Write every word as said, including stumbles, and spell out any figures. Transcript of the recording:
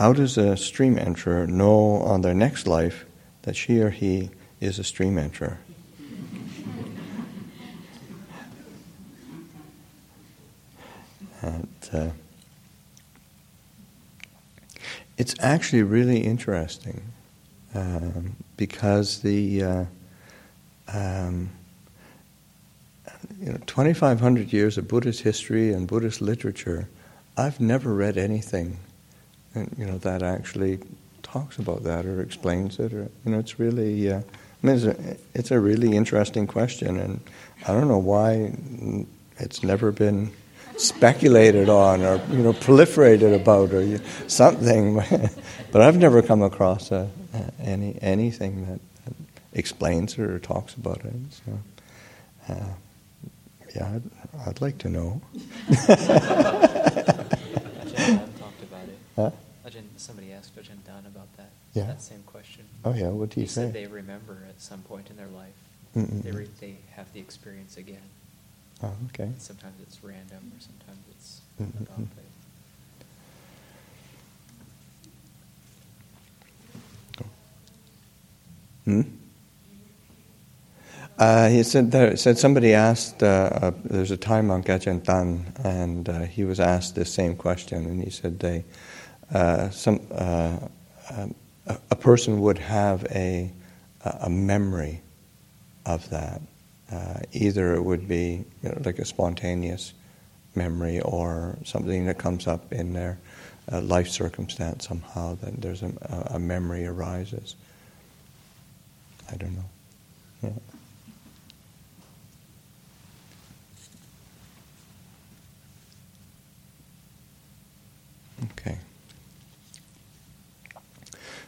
how does a stream enterer know on their next life that she or he is a stream enterer? And, uh, it's actually really interesting um, because the uh, um, you know twenty-five hundred years of Buddhist history and Buddhist literature, I've never read anything you know that actually talks about that or explains it. Or you know, it's really uh, I mean, it's a, it's a really interesting question, and I don't know why it's never been speculated on or you know proliferated about or something, but I've never come across a, a, any anything that, that explains it or talks about it. So, uh, yeah, I'd, I'd like to know. Ajahn Dunn talked about it. Huh? Ajahn, somebody asked Ajahn Dunn about that. Yeah. That same question. Oh yeah, what do you he say? Said they remember at some point in their life. Mm-mm. They re- they have the experience again. Oh, okay. Sometimes it's random, or sometimes it's Mm-hmm. about it. Hmm? Uh, he said there, said somebody asked. Uh, uh, there's a Thai monk Ajahn Tan, and uh, he was asked this same question, and he said they uh, some uh, um, a, a person would have a a memory of that. Uh, either it would be you know, like a spontaneous memory or something that comes up in their uh, life circumstance somehow, that there's a, a memory arises. I don't know. Yeah.